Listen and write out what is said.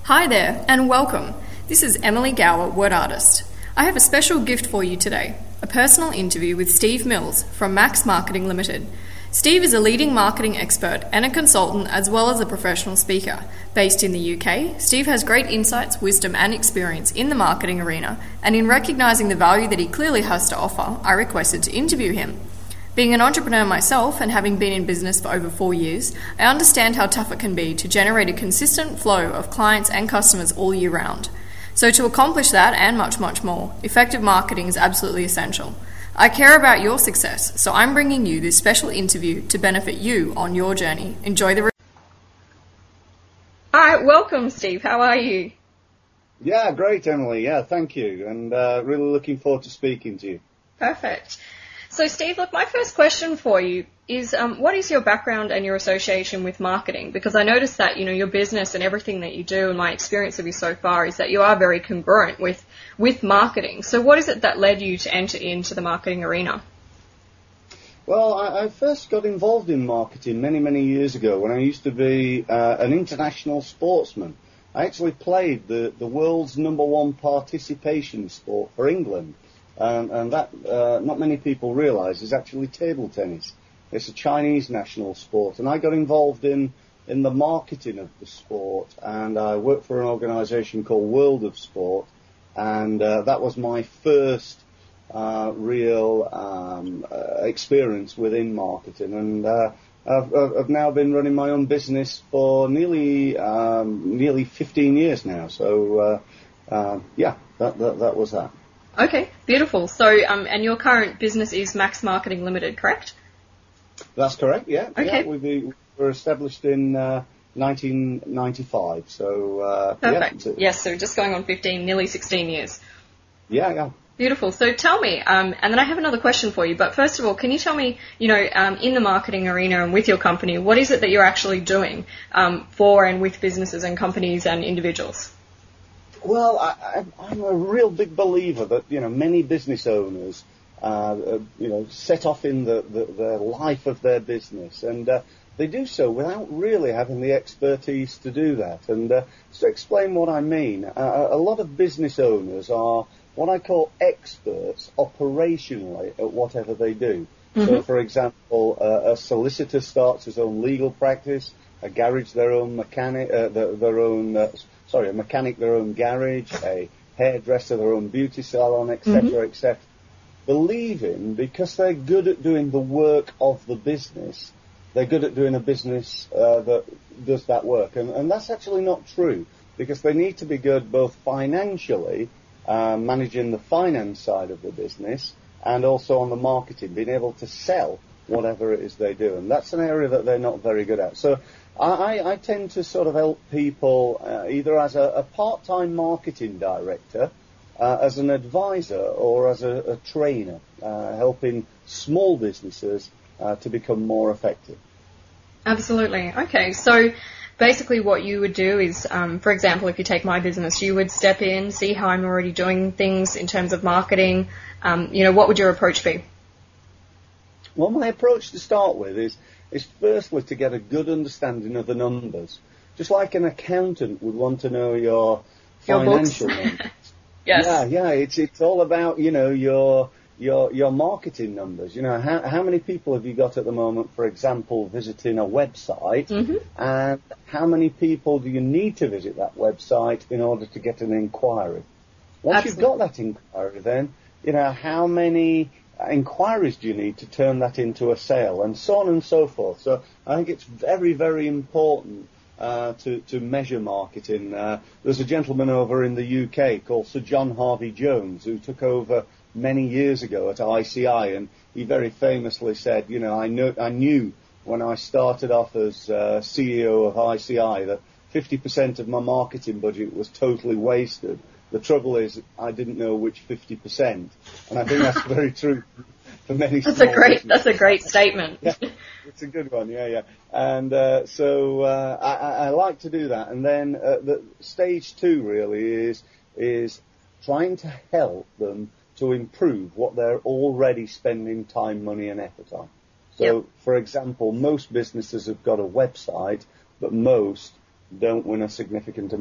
Hi there, and welcome. This is Emily Gower, Word Artist. I have a special gift for you today, a personal interview with Steve Mills from Max Marketing Limited. Steve is a leading marketing expert and a consultant as well as a professional speaker. Based in the UK, Steve has great insights, wisdom and experience in the marketing arena, and in recognising the value that he clearly has to offer, I requested to interview him. Being an entrepreneur myself and having been in business for over 4 years, I understand how tough it can be to generate a consistent flow of clients and customers all year round. So to accomplish that and much, much more, effective marketing is absolutely essential. I care about your success, so I'm bringing you this special interview to benefit you on your journey. Enjoy the... Alright, welcome Steve, how are you? Yeah, great Emily, yeah, thank you, and really looking forward to speaking to you. Perfect. So Steve, look, my first question for you is what is your background and your association with marketing? Because I noticed that, your business and everything that you do, and my experience of you so far is that you are very congruent with marketing. So what is it that led you to enter into the marketing arena? Well, I first got involved in marketing many, many years ago when I used to be an international sportsman. I actually played the world's #1 participation sport for England. And that, not many people realise, is actually table tennis. It's a Chinese national sport, and I got involved in the marketing of the sport, and I worked for an organisation called World of Sport, and that was my first real experience within marketing, and I've now been running my own business for nearly 15 years now, so yeah, that was that. Okay, beautiful. So, and your current business is Max Marketing Limited, correct? That's correct, yeah. Okay. Yeah, we were established in 1995, so... Perfect. Yeah, yes, so just going on nearly 16 years. Yeah. Beautiful. So tell me, and then I have another question for you, but first of all, can you tell me, in the marketing arena and with your company, what is it that you're actually doing for and with businesses and companies and individuals? Well, I'm a real big believer that, many business owners, set off in the life of their business, and they do so without really having the expertise to do that. And to explain what I mean, a lot of business owners are what I call experts operationally at whatever they do. Mm-hmm. So, for example, a solicitor starts his own legal practice, a garage their own mechanic, a mechanic their own garage, a hairdresser their own beauty salon, etc., etc. Believing because they're good at doing the work of the business, they're good at doing a business that does that work. And that's actually not true, because they need to be good both financially, managing the finance side of the business, and also on the marketing, being able to sell whatever it is they do. And that's an area that they're not very good at. So I tend to sort of help people either as a part-time marketing director, as an advisor, or as a trainer, helping small businesses to become more effective. Absolutely. Okay, so basically what you would do is, for example, if you take my business, you would step in, see how I'm already doing things in terms of marketing. What would your approach be? Well, my approach to start with is firstly to get a good understanding of the numbers. Just like an accountant would want to know your financial numbers. Yes. Yeah. It's all about, your marketing numbers. How many people have you got at the moment, for example, visiting a website? Mm-hmm. And how many people do you need to visit that website in order to get an inquiry? Once You've got that inquiry, then, how many inquiries do you need to turn that into a sale, and so on and so forth. So I think it's very, very important to measure marketing. There's a gentleman over in the UK called Sir John Harvey Jones who took over many years ago at ICI, and he very famously said, I knew when I started off as CEO of ICI that 50% of my marketing budget was totally wasted. The trouble is, I didn't know which 50%, and I think that's very true for many. That's a great statement. Yeah, it's a good one. Yeah. And so I like to do that, and then the stage 2 really is trying to help them to improve what they're already spending time, money, and effort on. So, for example, most businesses have got a website, but most don't win a significant amount